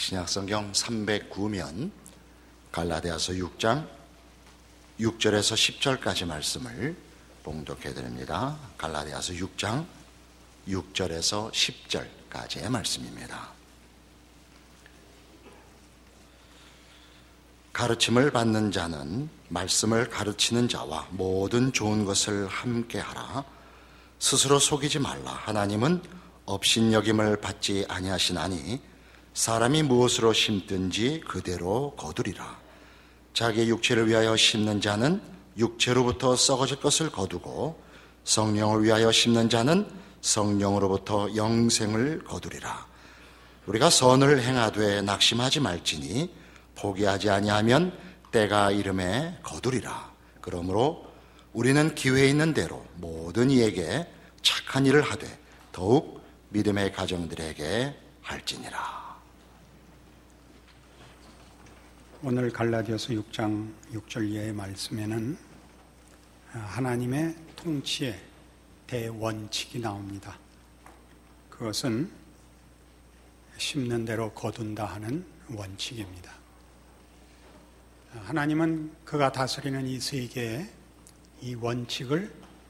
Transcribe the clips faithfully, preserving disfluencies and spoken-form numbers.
신약성경 삼백구 면 갈라디아서 육 장 육 절에서 십 절까지 말씀을 봉독해 드립니다. 갈라디아서 육 장 육 절에서 십 절까지의 말씀입니다. 가르침을 받는 자는 말씀을 가르치는 자와 모든 좋은 것을 함께 하라. 스스로 속이지 말라. 하나님은 업신여김을 받지 아니하시나니 사람이 무엇으로 심든지 그대로 거두리라. 자기의 육체를 위하여 심는 자는 육체로부터 썩어질 것을 거두고 성령을 위하여 심는 자는 성령으로부터 영생을 거두리라. 우리가 선을 행하되 낙심하지 말지니 포기하지 아니하면 때가 이름에 거두리라. 그러므로 우리는 기회 있는 대로 모든 이에게 착한 일을 하되 더욱 믿음의 가정들에게 할지니라. 오늘 갈라디아서 육 장 육 절 이하의 말씀에는 하나님의 통치의 대원칙이 나옵니다. 그것은 심는 대로 거둔다 하는 원칙입니다. 하나님은 그가 다스리는 이 세계에 이 원칙을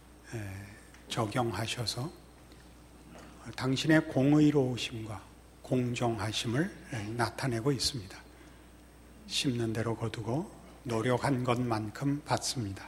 적용하셔서 당신의 공의로우심과 공정하심을 나타내고 있습니다. 심는 대로 거두고 노력한 것만큼 받습니다.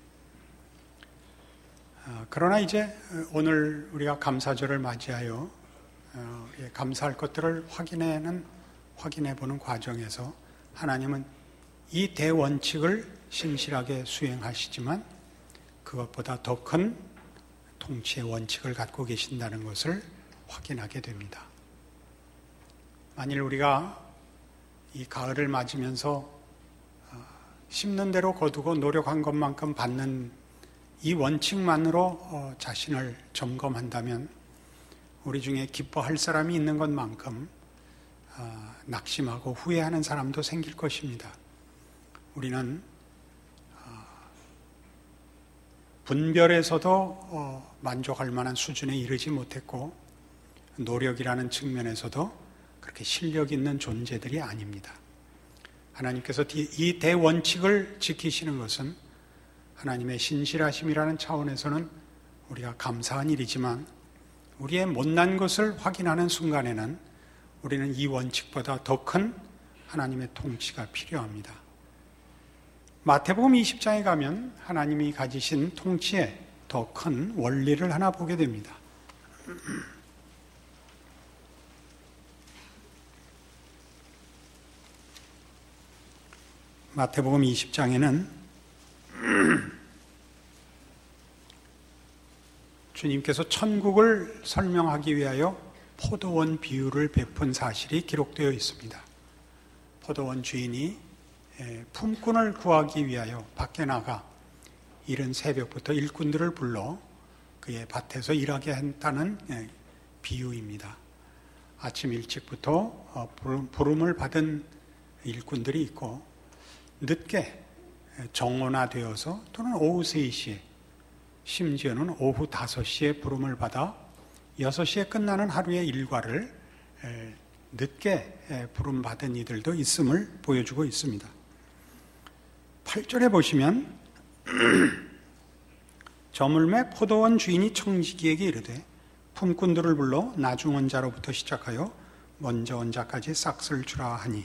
그러나 이제 오늘 우리가 감사절을 맞이하여 감사할 것들을 확인해는 확인해 보는 과정에서 하나님은 이 대원칙을 신실하게 수행하시지만 그것보다 더 큰 통치의 원칙을 갖고 계신다는 것을 확인하게 됩니다. 만일 우리가 이 가을을 맞으면서 심는 대로 거두고 노력한 것만큼 받는 이 원칙만으로 자신을 점검한다면 우리 중에 기뻐할 사람이 있는 것만큼 낙심하고 후회하는 사람도 생길 것입니다. 우리는 분별에서도 만족할 만한 수준에 이르지 못했고 노력이라는 측면에서도 그렇게 실력 있는 존재들이 아닙니다. 하나님께서 이 대원칙을 지키시는 것은 하나님의 신실하심이라는 차원에서는 우리가 감사한 일이지만 우리의 못난 것을 확인하는 순간에는 우리는 이 원칙보다 더 큰 하나님의 통치가 필요합니다. 마태복음 이십 장에 가면 하나님이 가지신 통치의 더 큰 원리를 하나 보게 됩니다. 마태복음 이십 장에는 주님께서 천국을 설명하기 위하여 포도원 비유를 베푼 사실이 기록되어 있습니다. 포도원 주인이 품꾼을 구하기 위하여 밖에 나가 이른 새벽부터 일꾼들을 불러 그의 밭에서 일하게 했다는 비유입니다. 아침 일찍부터 부름을 받은 일꾼들이 있고 늦게 정오나되어서 또는 오후 세 시에 심지어는 오후 다섯 시에 부름을 받아 여섯 시에 끝나는 하루의 일과를 늦게 부름받은 이들도 있음을 보여주고 있습니다. 팔 절에 보시면 저물매 포도원 주인이 청지기에게 이르되 품꾼들을 불러 나중 온 자로부터 시작하여 먼저 온 자까지 싹쓸 주라 하니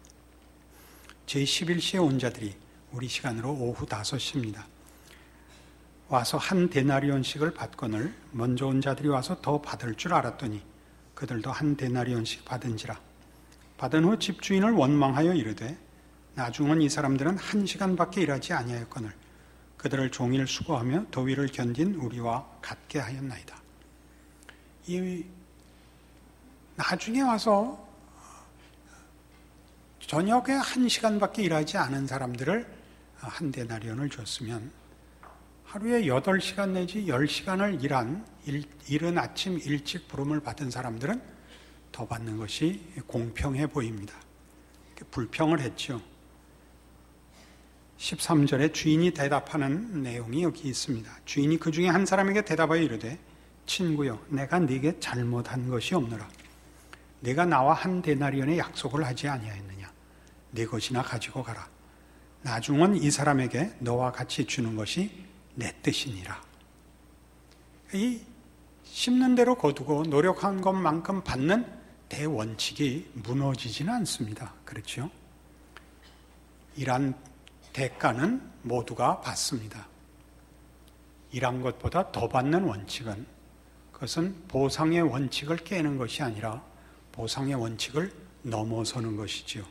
제십일 시에 온 자들이 우리 시간으로 오후 다섯 시입니다. 와서 한 데나리온씩을 받거늘 먼저 온 자들이 와서 더 받을 줄 알았더니 그들도 한 데나리온씩 받은지라. 받은 후 집주인을 원망하여 이르되 나중은 이 사람들은 한 시간밖에 일하지 아니하였거늘 그들을 종일 수고하며 더위를 견딘 우리와 같게 하였나이다. 이 나중에 와서 저녁에 한 시간밖에 일하지 않은 사람들을 한 데나리온을 줬으면 하루에 여덟 시간 내지 열 시간을 일한 일, 이른 아침 일찍 부름을 받은 사람들은 더 받는 것이 공평해 보입니다. 불평을 했죠. 십삼 절에 주인이 대답하는 내용이 여기 있습니다. 주인이 그 중에 한 사람에게 대답하여 이르되 친구여 내가 네게 잘못한 것이 없노라. 내가 나와 한 데나리온의 약속을 하지 아니하였느냐? 네 것이나 가지고 가라. 나중은 이 사람에게 너와 같이 주는 것이 내 뜻이니라. 이 심는 대로 거두고 노력한 것만큼 받는 대원칙이 무너지지는 않습니다. 그렇죠? 일한 대가는 모두가 받습니다. 일한 것보다 더 받는 원칙은, 그것은 보상의 원칙을 깨는 것이 아니라 보상의 원칙을 넘어서는 것이지요.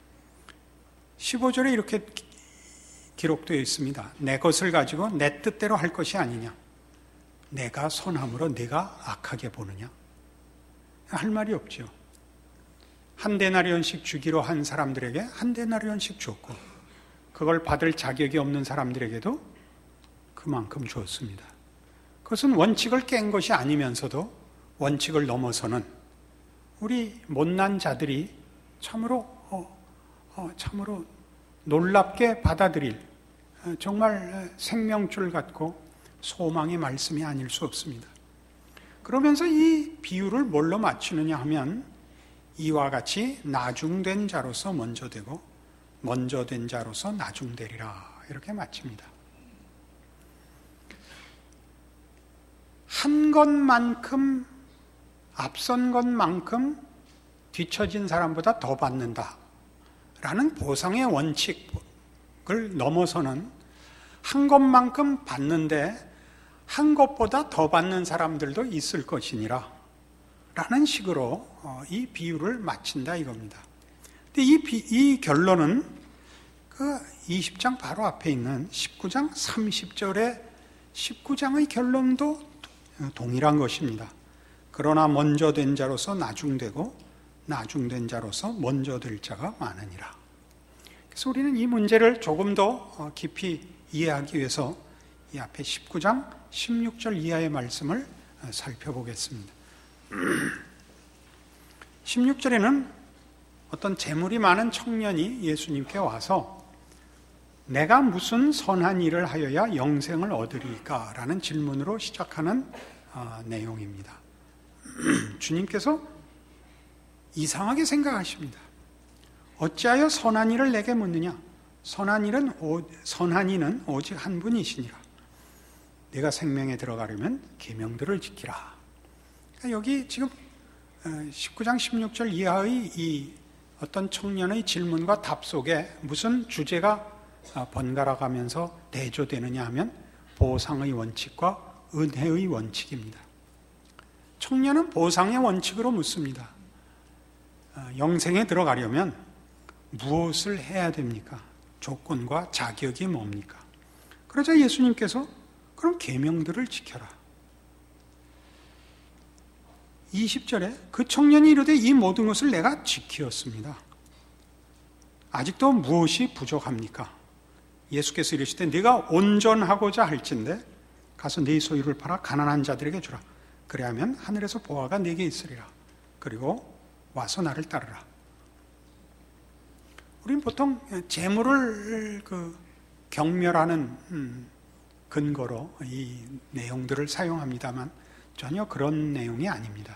십오 절에 이렇게 기록되어 있습니다. 내 것을 가지고 내 뜻대로 할 것이 아니냐? 내가 선함으로 네가 악하게 보느냐? 할 말이 없죠. 한 데나리온씩 주기로 한 사람들에게 한 데나리온씩 줬고, 그걸 받을 자격이 없는 사람들에게도 그만큼 주었습니다. 그것은 원칙을 깬 것이 아니면서도 원칙을 넘어서는 우리 못난 자들이 참으로 어, 어, 참으로 놀랍게 받아들일 정말 생명줄 같고 소망의 말씀이 아닐 수 없습니다. 그러면서 이 비유를 뭘로 맞추느냐 하면 이와 같이 나중된 자로서 먼저 되고 먼저 된 자로서 나중되리라, 이렇게 마칩니다. 한 것만큼, 앞선 것만큼 뒤처진 사람보다 더 받는다 라는 보상의 원칙을 넘어서는 한 것만큼 받는데 한 것보다 더 받는 사람들도 있을 것이니라 라는 식으로 이 비유를 마친다 이겁니다. 근데 이, 비, 이 결론은 그 이십 장 바로 앞에 있는 십구 장 삼십 절의 십구 장의 결론도 동일한 것입니다. 그러나 먼저 된 자로서 나중되고 나중된 자로서 먼저 될 자가 많으니라. 그래서 우리는 이 문제를 조금 더 깊이 이해하기 위해서 이 앞에 십구 장 십육 절 이하의 말씀을 살펴보겠습니다. 십육 절에는 어떤 재물이 많은 청년이 예수님께 와서 내가 무슨 선한 일을 하여야 영생을 얻으리까? 라는 질문으로 시작하는 어, 내용입니다. 주님께서 이상하게 생각하십니다. 어찌하여 선한 일을 내게 묻느냐? 선한 일은 오, 선한 이는 오직 한 분이시니라. 내가 생명에 들어가려면 계명들을 지키라. 그러니까 여기 지금 십구 장 십육 절 이하의 이 어떤 청년의 질문과 답 속에 무슨 주제가 번갈아 가면서 대조되느냐 하면 보상의 원칙과 은혜의 원칙입니다. 청년은 보상의 원칙으로 묻습니다. 영생에 들어가려면 무엇을 해야 됩니까? 조건과 자격이 뭡니까? 그러자 예수님께서 그럼 계명들을 지켜라. 이십 절에 그 청년이 이르되 이 모든 것을 내가 지키었습니다. 아직도 무엇이 부족합니까? 예수께서 이르시되 네가 온전하고자 할진대 가서 네 소유를 팔아 가난한 자들에게 주라. 그래야면 하늘에서 보화가 네게 있으리라. 그리고 와서 나를 따르라. 우리는 보통 재물을 그 경멸하는 음, 근거로 이 내용들을 사용합니다만 전혀 그런 내용이 아닙니다.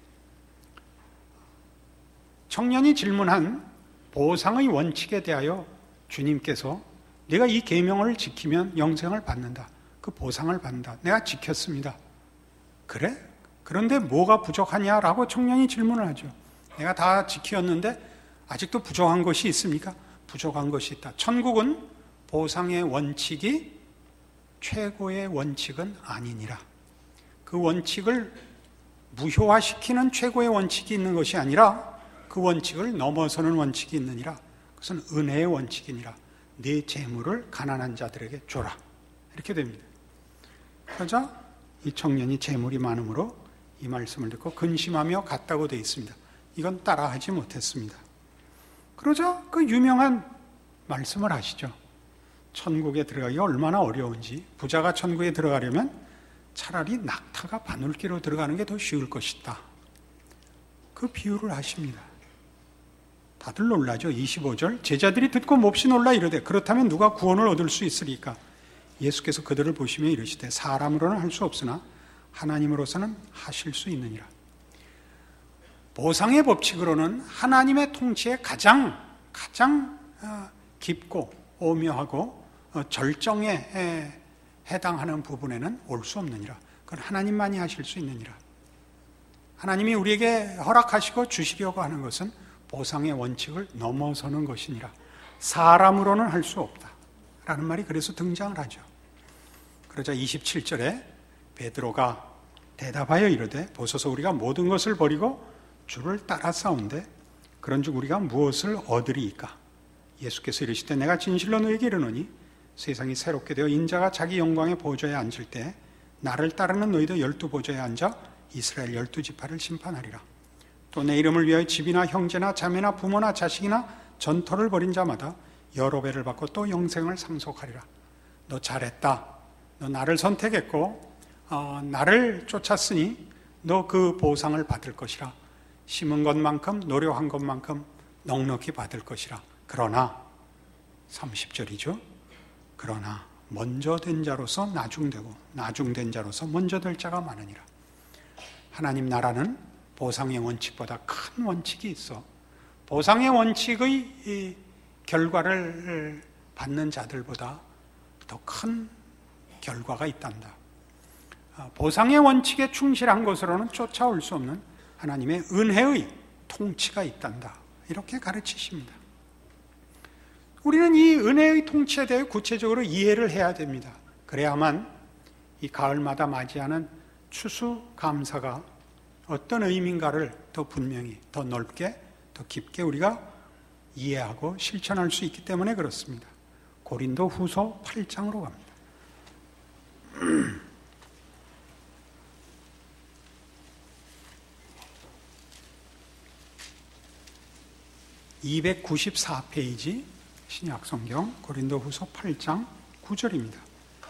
청년이 질문한 보상의 원칙에 대하여 주님께서 내가 이 계명을 지키면 영생을 받는다. 그 보상을 받는다. 내가 지켰습니다. 그래? 그런데 뭐가 부족하냐라고 청년이 질문을 하죠. 내가 다 지켰는데 아직도 부족한 것이 있습니까? 부족한 것이 있다. 천국은 보상의 원칙이 최고의 원칙은 아니니라. 그 원칙을 무효화시키는 최고의 원칙이 있는 것이 아니라 그 원칙을 넘어서는 원칙이 있느니라. 그것은 은혜의 원칙이니라. 네 재물을 가난한 자들에게 줘라. 이렇게 됩니다. 그러자 이 청년이 재물이 많으므로 이 말씀을 듣고 근심하며 갔다고 되어 있습니다. 이건 따라하지 못했습니다. 그러자 그 유명한 말씀을 하시죠. 천국에 들어가기가 얼마나 어려운지, 부자가 천국에 들어가려면 차라리 낙타가 바늘기로 들어가는 게 더 쉬울 것이다. 그 비유를 하십니다. 다들 놀라죠. 이십오 절 제자들이 듣고 몹시 놀라 이르되 그렇다면 누가 구원을 얻을 수 있으리까? 예수께서 그들을 보시며 이르시되 사람으로는 할 수 없으나 하나님으로서는 하실 수 있느니라. 보상의 법칙으로는 하나님의 통치에 가장 가장 깊고 오묘하고 절정에 해당하는 부분에는 올 수 없느니라. 그건 하나님만이 하실 수 있느니라. 하나님이 우리에게 허락하시고 주시려고 하는 것은 보상의 원칙을 넘어서는 것이니라. 사람으로는 할 수 없다 라는 말이 그래서 등장을 하죠. 그러자 이십칠 절에 베드로가 대답하여 이르되 보소서 우리가 모든 것을 버리고 주를 따라 싸운데 그런즉 우리가 무엇을 얻으리이까? 예수께서 이르시되 내가 진실로 너에게 이르노니 세상이 새롭게 되어 인자가 자기 영광의 보좌에 앉을 때 나를 따르는 너희도 열두 보좌에 앉아 이스라엘 열두 지파를 심판하리라. 또 내 이름을 위하여 집이나 형제나 자매나 부모나 자식이나 전토를 벌인 자마다 여러 배를 받고 또 영생을 상속하리라. 너 잘했다. 너 나를 선택했고 어, 나를 쫓았으니 너 그 보상을 받을 것이라. 심은 것만큼 노력한 것만큼 넉넉히 받을 것이라. 그러나 삼십 절이죠. 그러나 먼저 된 자로서 나중되고 나중된 자로서 먼저 될 자가 많으니라. 하나님 나라는 보상의 원칙보다 큰 원칙이 있어 보상의 원칙의 결과를 받는 자들보다 더 큰 결과가 있단다. 보상의 원칙에 충실한 것으로는 쫓아올 수 없는 하나님의 은혜의 통치가 있단다. 이렇게 가르치십니다. 우리는 이 은혜의 통치에 대해 구체적으로 이해를 해야 됩니다. 그래야만 이 가을마다 맞이하는 추수감사가 어떤 의미인가를 더 분명히, 더 넓게, 더 깊게 우리가 이해하고 실천할 수 있기 때문에 그렇습니다. 고린도 후서 팔 장으로 갑니다. 이백구십사 페이지 신약성경 고린도 후서 팔 장 구 절입니다.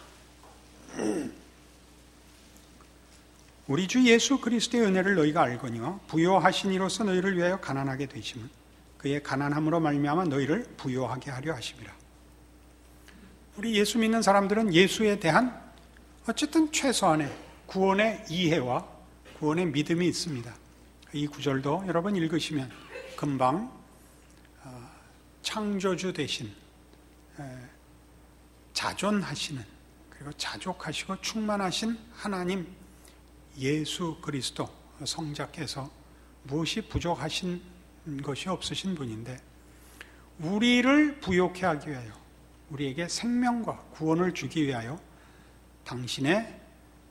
우리 주 예수 그리스도의 은혜를 너희가 알거니와 부요하신 이로서 너희를 위하여 가난하게 되심은 그의 가난함으로 말미암아 너희를 부요하게 하려 하심이라. 우리 예수 믿는 사람들은 예수에 대한 어쨌든 최소한의 구원의 이해와 구원의 믿음이 있습니다. 이 구절도 여러분 읽으시면 금방 창조주 되신 자존하시는 그리고 자족하시고 충만하신 하나님 예수 그리스도 성자께서 무엇이 부족하신 것이 없으신 분인데 우리를 부요케 하기 위하여 우리에게 생명과 구원을 주기 위하여 당신의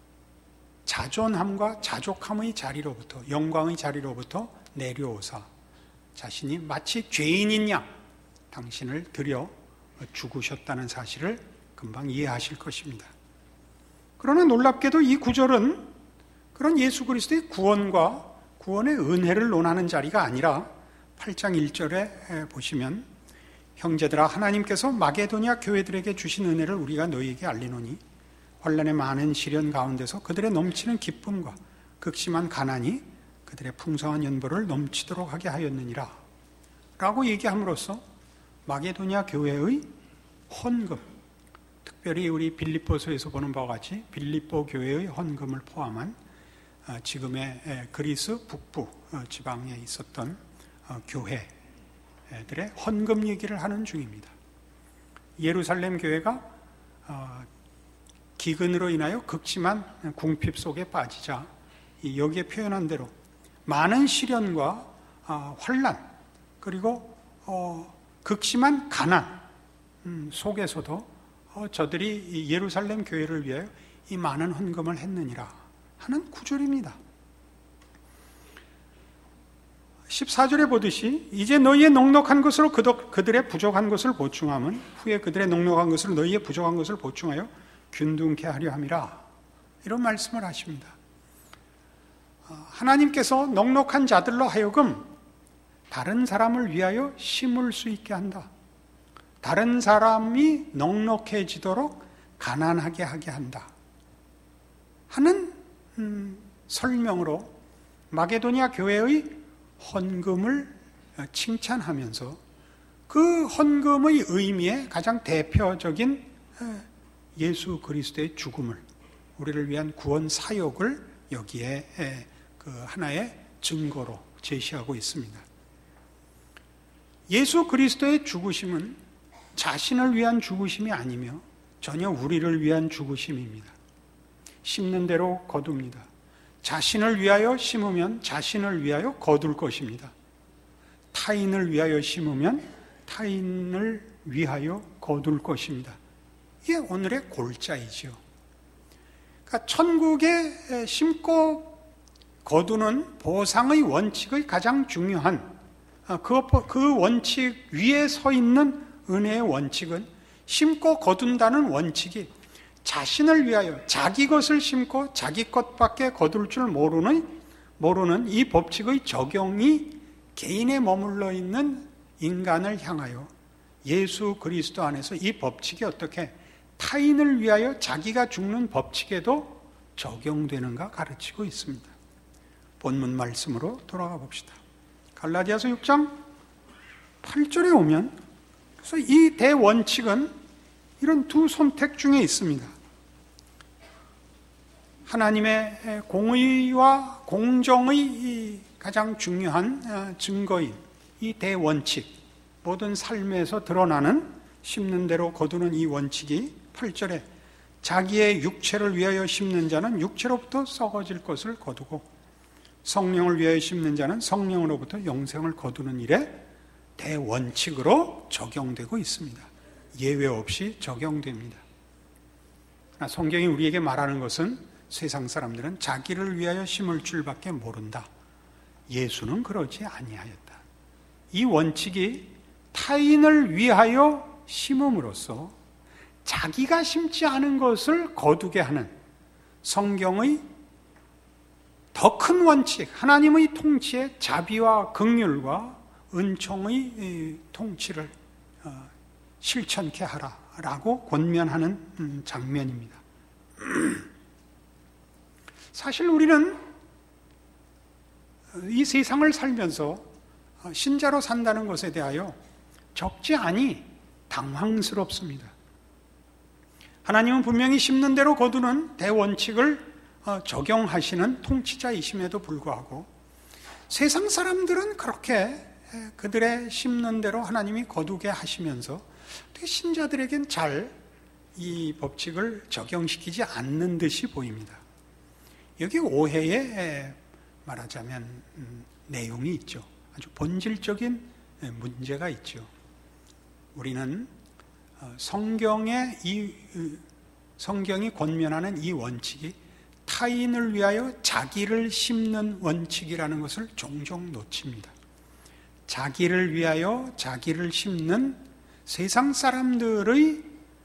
자존함과 자족함의 자리로부터 영광의 자리로부터 내려오사 자신이 마치 죄인인 양 당신을 들여 죽으셨다는 사실을 금방 이해하실 것입니다. 그러나 놀랍게도 이 구절은 그런 예수 그리스도의 구원과 구원의 은혜를 논하는 자리가 아니라 팔 장 일 절에 보시면 형제들아 하나님께서 마게도냐 교회들에게 주신 은혜를 우리가 너희에게 알리노니 환난의 많은 시련 가운데서 그들의 넘치는 기쁨과 극심한 가난이 그들의 풍성한 연보를 넘치도록 하게 하였느니라 라고 얘기함으로써 마게도냐 교회의 헌금, 특별히 우리 빌립보서에서 보는 바와 같이 빌립보 교회의 헌금을 포함한 지금의 그리스 북부 지방에 있었던 교회들의 헌금 얘기를 하는 중입니다. 예루살렘 교회가 기근으로 인하여 극심한 궁핍 속에 빠지자 여기에 표현한 대로 많은 시련과 환난 그리고 극심한 가난 속에서도 저들이 예루살렘 교회를 위하여 이 많은 헌금을 했느니라 하는 구절입니다. 십사 절에 보듯이 이제 너희의 넉넉한 것으로 그들의 부족한 것을 보충함은 후에 그들의 넉넉한 것을 너희의 부족한 것을 보충하여 균등케 하려 함이라 이런 말씀을 하십니다. 하나님께서 넉넉한 자들로 하여금 다른 사람을 위하여 심을 수 있게 한다. 다른 사람이 넉넉해지도록 가난하게 하게 한다 하는 음, 설명으로 마게도냐 교회의 헌금을 칭찬하면서 그 헌금의 의미의 가장 대표적인 예수 그리스도의 죽음을 우리를 위한 구원 사역을 여기에 그 하나의 증거로 제시하고 있습니다. 예수 그리스도의 죽으심은 자신을 위한 죽으심이 아니며 전혀 우리를 위한 죽으심입니다. 심는 대로 거둡니다. 자신을 위하여 심으면 자신을 위하여 거둘 것입니다. 타인을 위하여 심으면 타인을 위하여 거둘 것입니다. 이게 오늘의 골자이죠. 그러니까 천국에 심고 거두는 보상의 원칙의 가장 중요한 그, 그 원칙 위에 서 있는 은혜의 원칙은 심고 거둔다는 원칙이 자신을 위하여 자기 것을 심고 자기 것밖에 거둘 줄 모르는, 모르는 이 법칙의 적용이 개인에 머물러 있는 인간을 향하여 예수 그리스도 안에서 이 법칙이 어떻게 타인을 위하여 자기가 죽는 법칙에도 적용되는가 가르치고 있습니다. 본문 말씀으로 돌아가 봅시다. 갈라디아서 육 장 팔 절에 오면 그래서 이 대원칙은 이런 두 선택 중에 있습니다. 하나님의 공의와 공정의 가장 중요한 증거인 이 대원칙, 모든 삶에서 드러나는 심는 대로 거두는 이 원칙이 팔 절에 자기의 육체를 위하여 심는 자는 육체로부터 썩어질 것을 거두고 성령을 위하여 심는 자는 성령으로부터 영생을 거두는 일에 대원칙으로 적용되고 있습니다. 예외 없이 적용됩니다. 성경이 우리에게 말하는 것은 세상 사람들은 자기를 위하여 심을 줄밖에 모른다. 예수는 그러지 아니하였다. 이 원칙이 타인을 위하여 심음으로써 자기가 심지 않은 것을 거두게 하는 성경의 더 큰 원칙, 하나님의 통치의 자비와 긍휼과 은총의 통치를 실천케 하라라고 권면하는 장면입니다. 사실 우리는 이 세상을 살면서 신자로 산다는 것에 대하여 적지 않이 당황스럽습니다. 하나님은 분명히 심는 대로 거두는 대원칙을 적용하시는 통치자이심에도 불구하고 세상 사람들은 그렇게 그들의 심는 대로 하나님이 거두게 하시면서 신자들에겐 잘 이 법칙을 적용시키지 않는 듯이 보입니다. 여기 오해의 말하자면 내용이 있죠. 아주 본질적인 문제가 있죠. 우리는 성경의 이 성경이 권면하는 이 원칙이 타인을 위하여 자기를 심는 원칙이라는 것을 종종 놓칩니다. 자기를 위하여 자기를 심는 세상 사람들의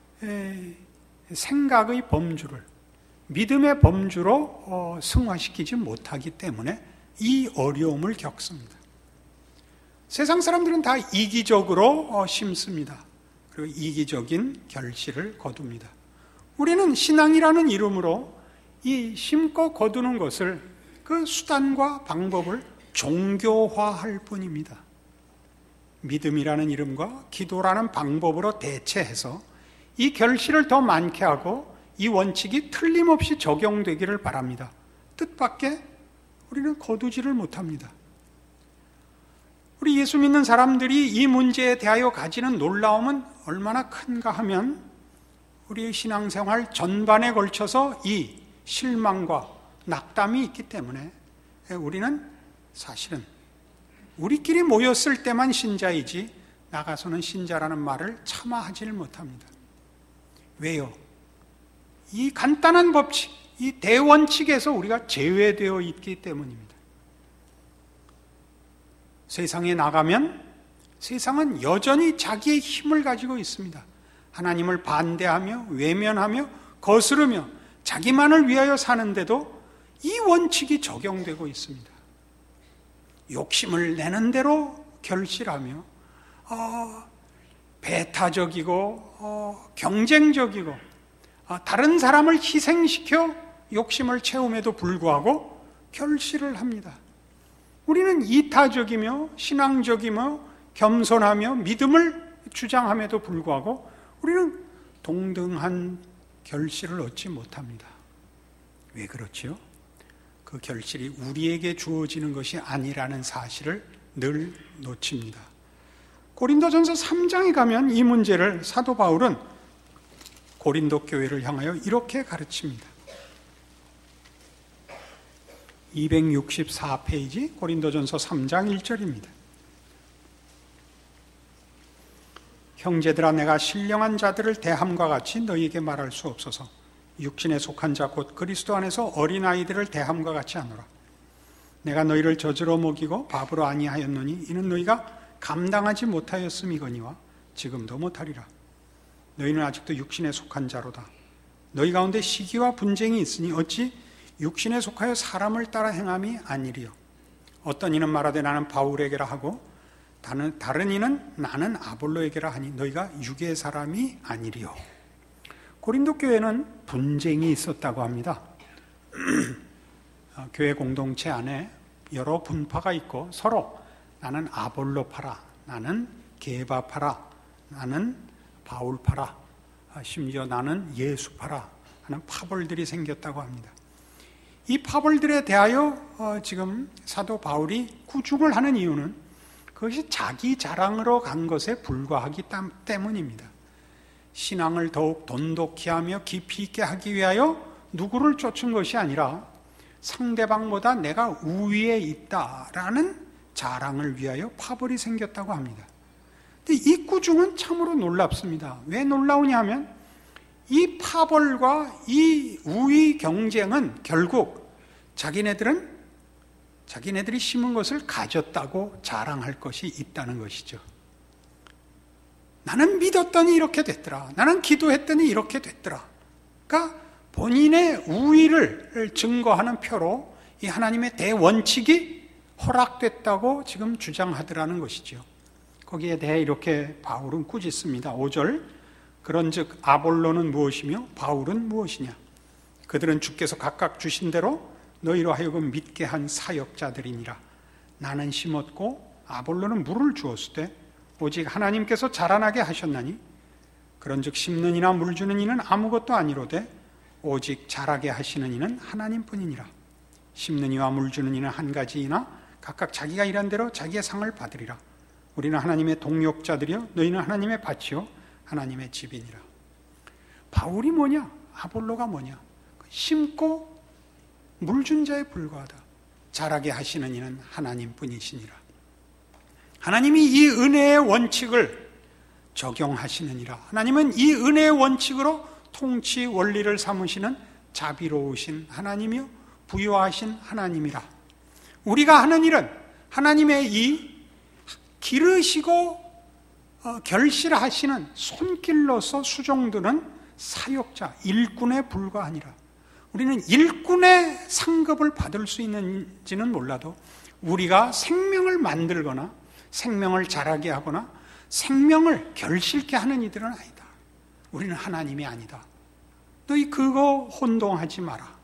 생각의 범주를 믿음의 범주로 승화시키지 못하기 때문에 이 어려움을 겪습니다. 세상 사람들은 다 이기적으로 심습니다. 그리고 이기적인 결실을 거둡니다. 우리는 신앙이라는 이름으로 이 심고 거두는 것을 그 수단과 방법을 종교화할 뿐입니다. 믿음이라는 이름과 기도라는 방법으로 대체해서 이 결실을 더 많게 하고 이 원칙이 틀림없이 적용되기를 바랍니다. 뜻밖의 우리는 거두지를 못합니다. 우리 예수 믿는 사람들이 이 문제에 대하여 가지는 놀라움은 얼마나 큰가 하면 우리의 신앙생활 전반에 걸쳐서 이 실망과 낙담이 있기 때문에 우리는 사실은 우리끼리 모였을 때만 신자이지 나가서는 신자라는 말을 차마 하지를 못합니다. 왜요? 이 간단한 법칙, 이 대원칙에서 우리가 제외되어 있기 때문입니다. 세상에 나가면 세상은 여전히 자기의 힘을 가지고 있습니다. 하나님을 반대하며 외면하며 거스르며 자기만을 위하여 사는데도 이 원칙이 적용되고 있습니다. 욕심을 내는 대로 결실하며 어, 배타적이고 어, 경쟁적이고 어, 다른 사람을 희생시켜 욕심을 채움에도 불구하고 결실을 합니다. 우리는 이타적이며 신앙적이며 겸손하며 믿음을 주장함에도 불구하고 우리는 동등한 결실을 얻지 못합니다. 왜 그렇지요? 그 그 결실이 우리에게 주어지는 것이 아니라는 사실을 늘 놓칩니다. 고린도전서 삼 장에 가면 이 문제를 사도 바울은 고린도 교회를 향하여 이렇게 가르칩니다. 이백육십사 페이지 고린도전서 삼 장 일 절입니다. 형제들아, 내가 신령한 자들을 대함과 같이 너희에게 말할 수 없어서 육신에 속한 자 곧 그리스도 안에서 어린아이들을 대함과 같이 하노라. 내가 너희를 젖으로 먹이고 밥으로 아니하였노니 이는 너희가 감당하지 못하였음이거니와 지금도 못하리라. 너희는 아직도 육신에 속한 자로다. 너희 가운데 시기와 분쟁이 있으니 어찌 육신에 속하여 사람을 따라 행함이 아니리요. 어떤 이는 말하되 나는 바울에게라 하고 다른, 다른 이는 나는 아볼로에게라 하니 너희가 육의 사람이 아니리요. 고린도 교회는 분쟁이 있었다고 합니다. 교회 공동체 안에 여러 분파가 있고 서로 나는 아볼로파라, 나는 게바파라, 나는 바울파라, 심지어 나는 예수파라 하는 파벌들이 생겼다고 합니다. 이 파벌들에 대하여 지금 사도 바울이 구중을 하는 이유는 그것이 자기 자랑으로 간 것에 불과하기 때문입니다. 신앙을 더욱 돈독히 하며 깊이 있게 하기 위하여 누구를 쫓은 것이 아니라 상대방보다 내가 우위에 있다라는 자랑을 위하여 파벌이 생겼다고 합니다. 근데 이 구중은 참으로 놀랍습니다. 왜 놀라우냐 하면 이 파벌과 이 우위 경쟁은 결국 자기네들은 자기네들이 심은 것을 가졌다고 자랑할 것이 있다는 것이죠. 나는 믿었더니 이렇게 됐더라. 나는 기도했더니 이렇게 됐더라. 그러니까 본인의 우위를 증거하는 표로 이 하나님의 대원칙이 허락됐다고 지금 주장하더라는 것이죠. 거기에 대해 이렇게 바울은 꾸짖습니다. 오 절, 그런즉 아볼로는 무엇이며 바울은 무엇이냐? 그들은 주께서 각각 주신 대로 너희로 하여금 믿게 한 사역자들이니라. 나는 심었고 아볼로는 물을 주었으되 오직 하나님께서 자라나게 하셨나니 그런즉 심는 이나 물 주는 이는 아무것도 아니로되 오직 자라게 하시는 이는 하나님뿐이니라. 심는 이와 물 주는 이는 한 가지이나 각각 자기가 일한 대로 자기의 상을 받으리라. 우리는 하나님의 동역자들이요 너희는 하나님의 밭이요 하나님의 집이니라. 바울이 뭐냐? 아볼로가 뭐냐? 심고 물 준 자에 불과하다. 자라게 하시는 이는 하나님뿐이시니라. 하나님이 이 은혜의 원칙을 적용하시느니라. 하나님은 이 은혜의 원칙으로 통치 원리를 삼으시는 자비로우신 하나님이요 부유하신 하나님이라. 우리가 하는 일은 하나님의 이 기르시고 결실하시는 손길로서 수종드는 사역자, 일꾼에 불과하니라. 우리는 일꾼의 상급을 받을 수 있는지는 몰라도 우리가 생명을 만들거나 생명을 자라게 하거나 생명을 결실케 하는 이들은 아니다. 우리는 하나님이 아니다. 너희 그거 혼동하지 마라.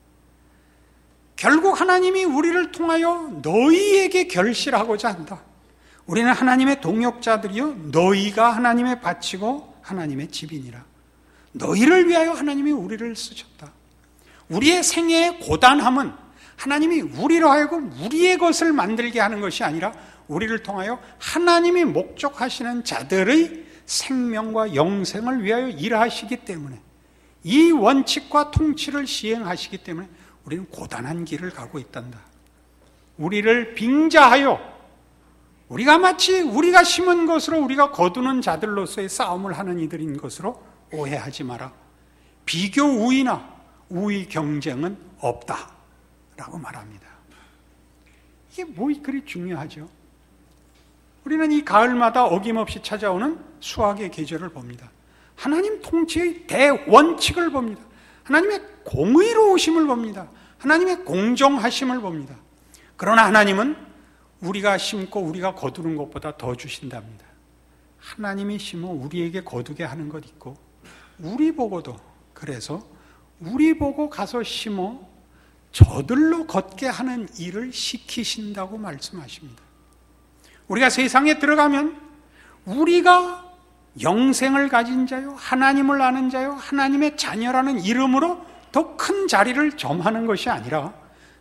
결국 하나님이 우리를 통하여 너희에게 결실하고자 한다. 우리는 하나님의 동역자들이요 너희가 하나님의 밭이고 하나님의 집이니라. 너희를 위하여 하나님이 우리를 쓰셨다. 우리의 생애의 고단함은 하나님이 우리로 하여금 우리의 것을 만들게 하는 것이 아니라 우리를 통하여 하나님이 목적하시는 자들의 생명과 영생을 위하여 일하시기 때문에 이 원칙과 통치를 시행하시기 때문에 우리는 고단한 길을 가고 있단다. 우리를 빙자하여 우리가 마치 우리가 심은 것으로 우리가 거두는 자들로서의 싸움을 하는 이들인 것으로 오해하지 마라. 비교 우위나 우위 경쟁은 없다라고 말합니다. 이게 뭐 그리 중요하죠? 우리는 이 가을마다 어김없이 찾아오는 수학의 계절을 봅니다. 하나님 통치의 대원칙을 봅니다. 하나님의 공의로우심을 봅니다. 하나님의 공정하심을 봅니다. 그러나 하나님은 우리가 심고 우리가 거두는 것보다 더 주신답니다. 하나님이 심어 우리에게 거두게 하는 것 있고 우리 보고도 그래서 우리 보고 가서 심어 저들로 걷게 하는 일을 시키신다고 말씀하십니다. 우리가 세상에 들어가면 우리가 영생을 가진 자요 하나님을 아는 자요 하나님의 자녀라는 이름으로 더 큰 자리를 점하는 것이 아니라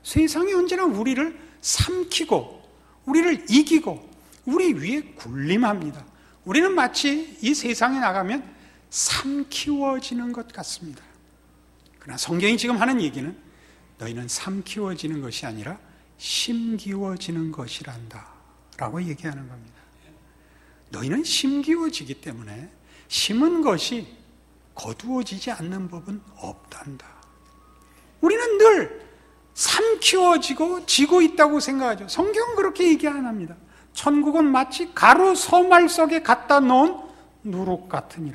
세상이 언제나 우리를 삼키고 우리를 이기고 우리 위에 군림합니다. 우리는 마치 이 세상에 나가면 삼키워지는 것 같습니다. 그러나 성경이 지금 하는 얘기는 너희는 삼키워지는 것이 아니라 심기워지는 것이란다 라고 얘기하는 겁니다. 너희는 심기워지기 때문에 심은 것이 거두어지지 않는 법은 없단다. 우리는 늘 삼키워지고 지고 있다고 생각하죠. 성경은 그렇게 얘기 안 합니다. 천국은 마치 가루 서말 속에 갖다 놓은 누룩 같으니라.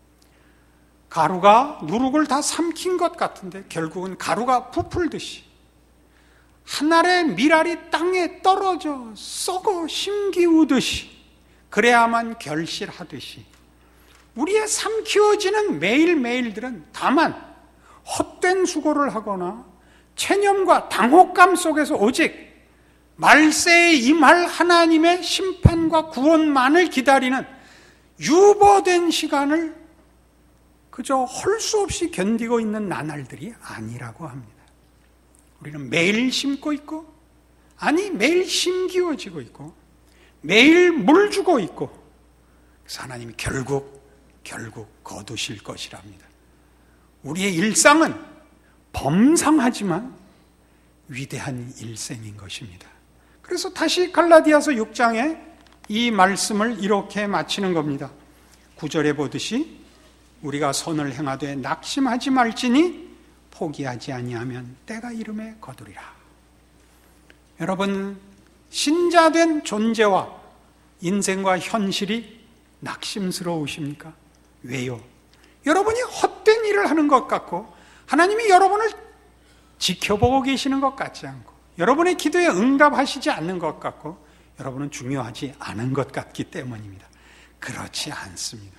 가루가 누룩을 다 삼킨 것 같은데 결국은 가루가 부풀듯이 한 알의 밀알이 땅에 떨어져 썩어 심기우듯이 그래야만 결실하듯이 우리의 삼키워지는 매일매일들은 다만 헛된 수고를 하거나 체념과 당혹감 속에서 오직 말세에 임할 하나님의 심판과 구원만을 기다리는 유보된 시간을 그저 헐 수 없이 견디고 있는 나날들이 아니라고 합니다. 우리는 매일 심고 있고, 아니 매일 심기워지고 있고, 매일 물 주고 있고, 그래서 하나님이 결국 결국 거두실 것이랍니다. 우리의 일상은 범상하지만 위대한 일생인 것입니다. 그래서 다시 갈라디아서 육 장에 이 말씀을 이렇게 마치는 겁니다. 구 절에 보듯이 우리가 선을 행하되 낙심하지 말지니 포기하지 아니하면 때가 이름에 거두리라. 여러분, 신자된 존재와 인생과 현실이 낙심스러우십니까? 왜요? 여러분이 헛된 일을 하는 것 같고 하나님이 여러분을 지켜보고 계시는 것 같지 않고 여러분의 기도에 응답하시지 않는 것 같고 여러분은 중요하지 않은 것 같기 때문입니다. 그렇지 않습니다.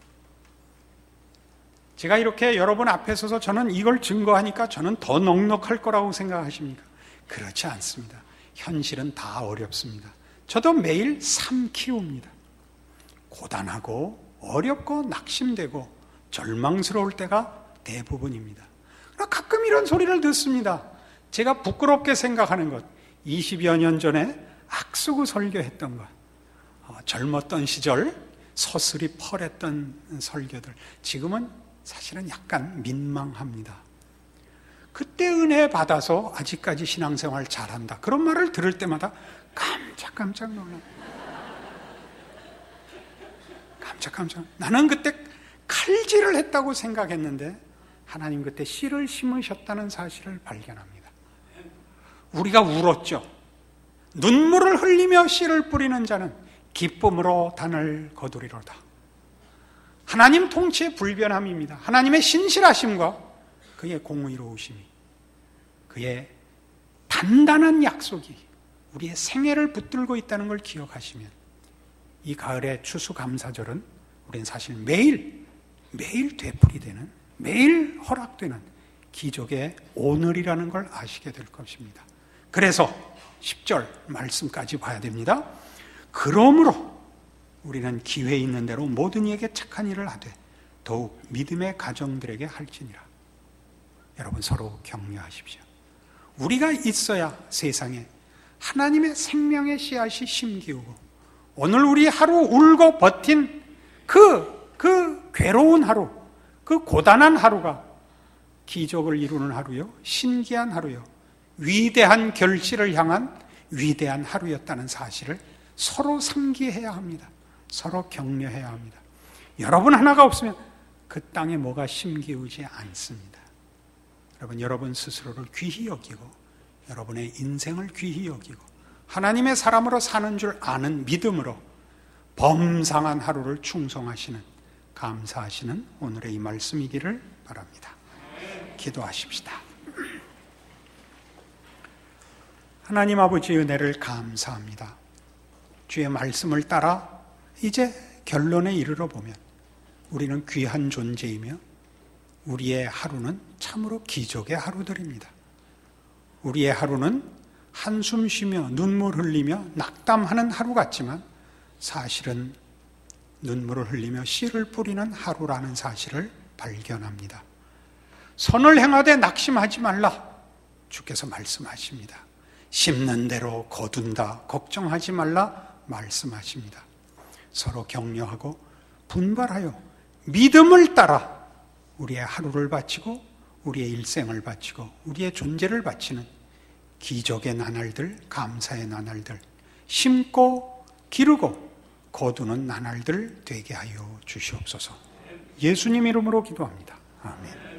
제가 이렇게 여러분 앞에 서서 저는 이걸 증거하니까 저는 더 넉넉할 거라고 생각하십니까? 그렇지 않습니다. 현실은 다 어렵습니다. 저도 매일 삼키웁니다. 고단하고 어렵고 낙심되고 절망스러울 때가 대부분입니다. 그러나 가끔 이런 소리를 듣습니다. 제가 부끄럽게 생각하는 것, 이십여 년 전에 악수구 설교했던 것, 어, 젊었던 시절 서슬이 펄했던 설교들, 지금은 사실은 약간 민망합니다. 그때 은혜 받아서 아직까지 신앙생활 잘한다, 그런 말을 들을 때마다 깜짝깜짝 놀라요. 깜짝깜짝. 나는 그때 칼질을 했다고 생각했는데 하나님 그때 씨를 심으셨다는 사실을 발견합니다. 우리가 울었죠. 눈물을 흘리며 씨를 뿌리는 자는 기쁨으로 단을 거두리로다. 하나님 통치의 불변함입니다. 하나님의 신실하심과 그의 공의로우심이, 그의 단단한 약속이 우리의 생애를 붙들고 있다는 걸 기억하시면 이 가을의 추수감사절은 우리는 사실 매일 매일 되풀이되는, 매일 허락되는 기적의 오늘이라는 걸 아시게 될 것입니다. 그래서 십 절 말씀까지 봐야 됩니다. 그러므로 우리는 기회 있는 대로 모든 이에게 착한 일을 하되 더욱 믿음의 가정들에게 할지니라. 여러분, 서로 격려하십시오. 우리가 있어야 세상에 하나님의 생명의 씨앗이 심기우고, 오늘 우리 하루 울고 버틴 그, 그 괴로운 하루, 그 고단한 하루가 기적을 이루는 하루요, 신기한 하루요, 위대한 결실을 향한 위대한 하루였다는 사실을 서로 상기해야 합니다. 서로 격려해야 합니다. 여러분 하나가 없으면 그 땅에 뭐가 심기우지 않습니다. 여러분, 여러분 스스로를 귀히 여기고 여러분의 인생을 귀히 여기고 하나님의 사람으로 사는 줄 아는 믿음으로 범상한 하루를 충성하시는, 감사하시는 오늘의 이 말씀이기를 바랍니다. 기도하십시다. 하나님 아버지, 은혜를 감사합니다. 주의 말씀을 따라 이제 결론에 이르러 보면 우리는 귀한 존재이며 우리의 하루는 참으로 기적의 하루들입니다. 우리의 하루는 한숨 쉬며 눈물 흘리며 낙담하는 하루 같지만 사실은 눈물을 흘리며 씨를 뿌리는 하루라는 사실을 발견합니다. 선을 행하되 낙심하지 말라. 주께서 말씀하십니다. 심는 대로 거둔다. 걱정하지 말라 말씀하십니다. 서로 격려하고 분발하여 믿음을 따라 우리의 하루를 바치고 우리의 일생을 바치고 우리의 존재를 바치는 기적의 나날들, 감사의 나날들, 심고 기르고 거두는 나날들 되게 하여 주시옵소서. 예수님 이름으로 기도합니다. 아멘.